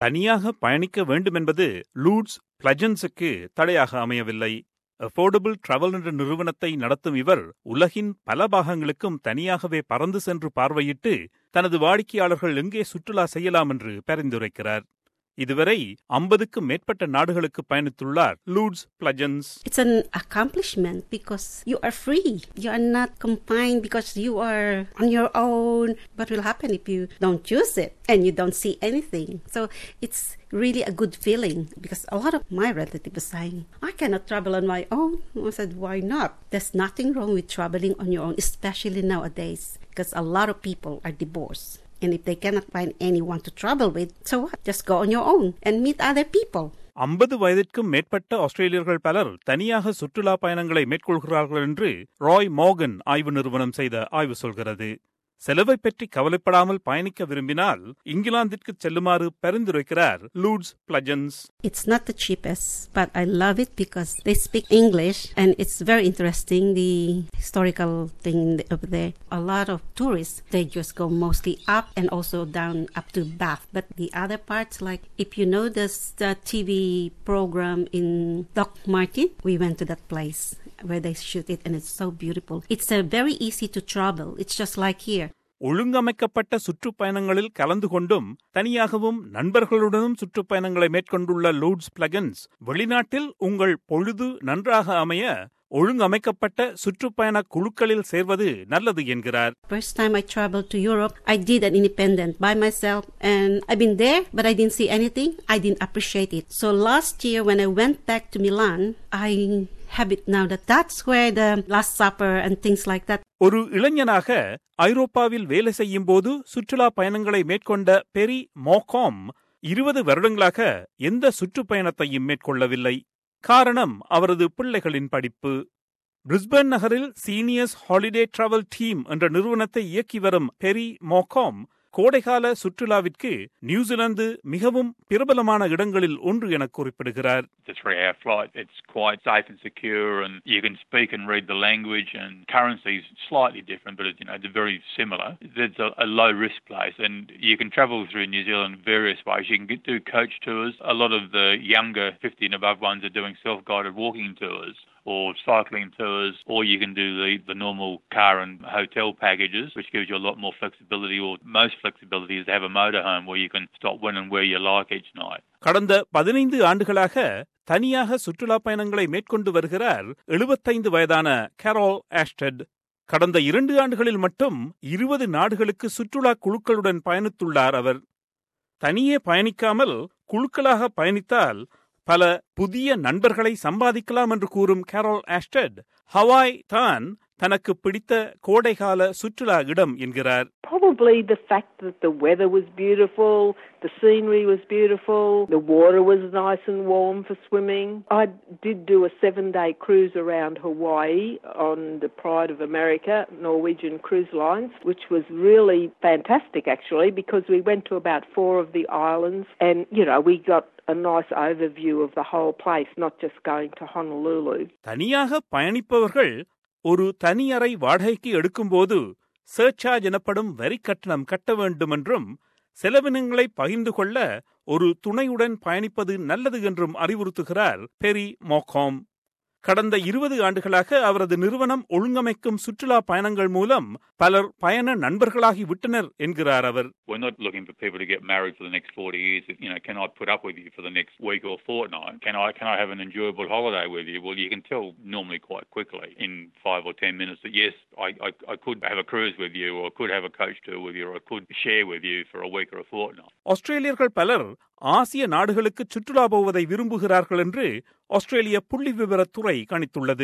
தனியாக பயணிக்க வேண்டுமென்பது லூட்ஸ் பிளஜன்ஸுக்கு தடையாக அமையவில்லை. அஃபோர்டபிள் டிராவல் என்ற நிறுவனத்தை நடத்தும் இவர் உலகின் பல பாகங்களுக்கும் தனியாகவே பறந்து சென்று பார்வையிட்டு தனது வாடிக்கையாளர்கள் எங்கே சுற்றுலா செய்யலாம் என்று பரிந்துரைக்கிறார். இதுவரை 50க்கும் மேற்பட்ட நாடுகளுக்கு பயணித்துள்ளார் லூட்ஸ் பிளஜன்ஸ். It's an accomplishment because you are free. You are not confined because you are on your own. What will happen if you don't choose it and you don't see anything? So it's really a good feeling because a lot of my relatives were saying, I cannot travel on my own. I said, why not? There's nothing wrong with traveling on your own, especially nowadays because a lot of people are divorced. And if they cannot find anyone to travel with, so what? Just go on your own and meet other people. 50 வயதிற்கும் மேற்பட்ட ஆஸ்திரேலியர்கள் பலர் தனியாக சுற்றுலா பயணங்களை மேற்கொள்கிறார்கள் என்று ராய் மோகன் ஆய்வு நிறுவனம் செய்த ஆய்வு சொல்கிறது. செலவை பற்றி கவலைப்படாமல் பயணிக்க விரும்பினால் இங்கிலாந்திற்கு செல்லுமாறு பரிந்துரைக்கிறார் லூட்ஸ் பிளஜன்ஸ். It's not the cheapest, but I love it because they speak English and it's very interesting, the historical thing over there. A lot of tourists, they just go mostly up and also down up to Bath. But the other parts, like if you know the TV program in Doc Martin, we went to that place where they shoot it and it's so beautiful. It's very easy to travel. It's just like here. ஒழுங்கமைக்கப்பட்ட சுற்றுப்பயணங்களில் கலந்து கொண்டும் தனியாகவும் நண்பர்களுடனும் சுற்றுப்பயணங்களை மேற்கொண்டுள்ள லூட்ஸ் பிளஜன்ஸ் வெளிநாட்டில் உங்கள் பொழுது நன்றாக அமைய ஒழுங்கமைக்கப்பட்ட சுற்றுப்பயண குழுக்களில் சேர்வது நல்லது என்கிறார். First time I traveled to Europe, I did an independent by myself and I've been there but I didn't see anything. I didn't appreciate it. So last year when I went back to Milan, I have it now that's where the Last Supper and things like that. ஒரு இளைஞனாக ஐரோப்பாவில் வேலை செய்யும் போது சுற்றுலா பயணங்களை மேற்கொண்ட பெரி மோகாம் 20 வருடங்களாக எந்த சுற்றுப்பயணத்தையும் மேற்கொள்ளவில்லை. காரணம் அவரது பிள்ளைகளின் படிப்பு. பிரிஸ்பேன் நகரில் சீனியர்ஸ் ஹாலிடே டிராவல் டீம் என்ற நிறுவனத்தை இயக்கி வரும் பெரி மோகாம் கோடைகால சுற்றுலாவிற்கு நியூசிலாந்து மிகவும் பிரபலமான இடங்களில் ஒன்று என குறிப்பிடுகிறார். It's a 3-hour flight. It's quite safe and secure, and you can speak and read the language, and currency is slightly different, but it's very similar. It's a low-risk place, and you can travel through New Zealand various ways. You can do coach tours. A lot of the younger 50 and above ones are doing self-guided walking tours or cycling tours, or you can do the normal car and hotel packages, which gives you a lot more flexibility, or most flexibility is to have a motorhome where you can stop when and where you like each night. கடந்த 15 ஆண்டுகளாக தனியாக சுற்றுலா பயணங்களை மேற்கொண்டு வருகிறார் 75 வயதான carol ஆஷ்டட். கடந்த 2 ஆண்டுகளில் மட்டும் 20 நாடுகளுக்கு சுற்றுலா குழுக்களுடன் பயணித்துள்ளார் அவர். தனியே பயணிக்காமல் குழுக்களாக பயணித்தால் பல புதிய நண்பர்களை சம்பாதிக்கலாம் என்று கூறும் கேரோல் ஆஷ்டட் ஹவாய் தான் தனக்கு பிடித்த கோடைகால சுற்றுலா இடம் என்கிறார். Probably the fact that the weather was beautiful, the scenery was beautiful, the water was nice and warm for swimming. I did do a 7-day cruise around Hawaii on the Pride of America, Norwegian Cruise Lines, which was really fantastic actually because we went to about 4 of the islands and, we got a nice overview of the whole place, not just going to Honolulu. தனியாக பயணிப்பவர்கள் ஒரு தனி அறை வாடகைக்கு எடுக்கும்போது surcharge எனப்படும் வரி கட்டணம் கட்ட வேண்டும் என்றும் செலவினங்களை பகிர்ந்து கொள்ள ஒரு துணையுடன் பயணிப்பது நல்லது என்றும் அறிவுறுத்துகிறார் பெரி மோகாம். கடந்த 20 ஆண்டுகளாக அவரது நிறுவனம் ஒழுங்கமைக்கும் சுற்றுலா பயணங்கள் மூலம் பலர் பயண நண்பர்களாகி விட்டனர் என்கிறார் அவர். We're not looking for people to get married for the next 40 years. Can I put up with you for the next week or fortnight? Can I have an enjoyable holiday with you? Well, you can tell normally quite quickly in 5 or 10 minutes that yes, I could have a cruise with you, or I could have a coach tour with you, or I could share with you for a week or a fortnight. ஆஸ்திரேலியர்கள் பலர் ஆசிய நாடுகளுக்கு சுற்றுலா போவதை விரும்புகிறார்கள் என்று ஆஸ்திரேலிய புள்ளி விவரத்துறை கணித்துள்ளது.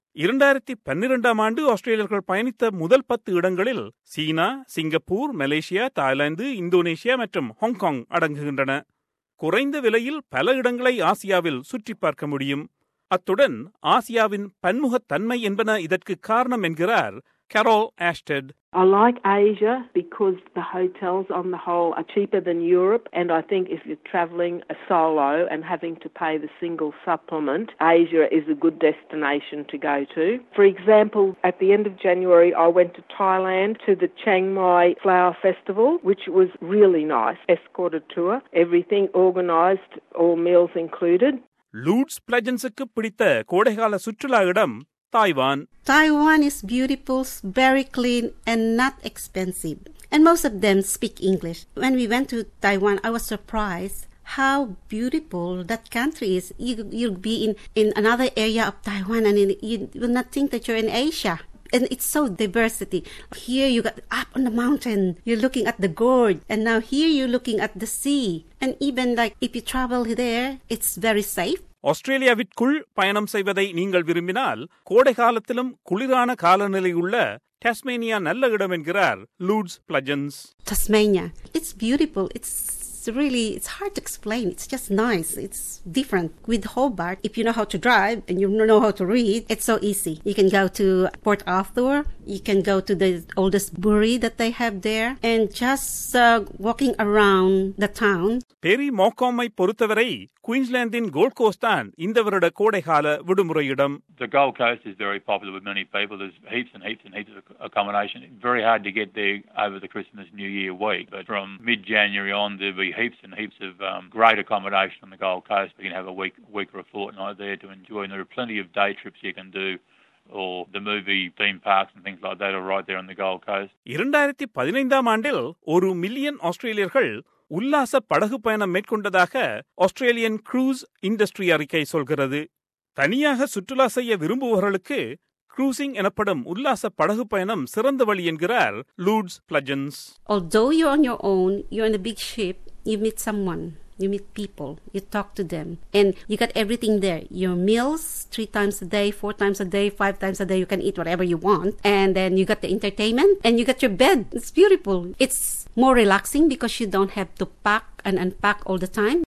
2012ஆம் ஆண்டு ஆஸ்திரேலியர்கள் பயணித்த முதல் 10 இடங்களில் சீனா, சிங்கப்பூர், மலேசியா, தாய்லாந்து, இந்தோனேஷியா மற்றும் ஹாங்காங் அடங்குகின்றன. குறைந்த விலையில் பல இடங்களை ஆசியாவில் சுற்றி பார்க்க முடியும். அத்துடன் ஆசியாவின் பன்முகத்தன்மை என்பன இதற்கு காரணம் என்கிறார் Carol Ashted. I like Asia because the hotels on the whole are cheaper than Europe, and I think if you're travelling a solo and having to pay the single supplement, Asia is a good destination to go to. For example, at the end of January I went to Thailand to the Chiang Mai Flower Festival, which was really nice. Escorted tour, everything organised, all meals included. லூட்ஸ் பிளஜன்ஸுக்கு பிடித்த கோடைகால சுற்றுலா இடம் Taiwan. Taiwan is beautiful, very clean, and not expensive. And most of them speak English. When we went to Taiwan, I was surprised how beautiful that country is. You'll be in another area of Taiwan, and you will not think that you're in Asia. And it's so diversity. Here you got up on the mountain, you're looking at the gorge, and now here you're looking at the sea. And even like if you travel there, it's very safe. ஆஸ்திரேலியாவிற்குள் பயணம் செய்வதை நீங்கள் விரும்பினால் கோடை காலத்திலும் குளிரான காலநிலை உள்ள Tasmania நல்ல இடம் என்கிறார் லூட்ஸ் பிளஜன்ஸ். Tasmania, it's beautiful. It's hard to explain. It's just nice. It's different. With Hobart, if you know how to drive and you know how to read, it's so easy. You can go to Port Arthur. You can go to the oldest brewery that they have there, and just walking around the town. பெரி மோகாமை பொறுத்தவரை குயின்ஸ்லாந்தின் gold cost தான் இந்த வருட கோடைகால விடுமுறை இடம். The Gold Coast is very popular with many people. There's heaps and heaps and heaps of accommodation. It's very hard to get there over the Christmas New Year week, but from mid-January on there'll be heaps and heaps of great accommodation on the Gold Coast. We can have a week or a fortnight there to enjoy, and there are plenty of day trips you can do, or the movie theme parks and things like that are right there on the Gold Coast. 2015 ஆண்டில் 1 million ஆஸ்திரேலியர்கள் உல்லாச படகு பயணம் மேற்கொண்டதாக Australian cruise industry அறிக்கை சொல்கிறது. தனியாக சுற்றுலா செய்ய விரும்புபவர்களுக்கு க்ரூசிங் எனப்படும் உல்லாச படகு பயணம் சிறந்த வழி என்கிறார் லூட்ஸ் பிளஜன்ஸ். Although you're on your own, you're in a big ship, you meet someone. You meet people, you talk to them, and you got everything there. Your meals, 3 times a day, 4 times a day, 5 times a day, you can eat whatever you want. And then you got the entertainment, and you got your bed. It's beautiful. It's more relaxing because you don't have to pack and unpack all the time.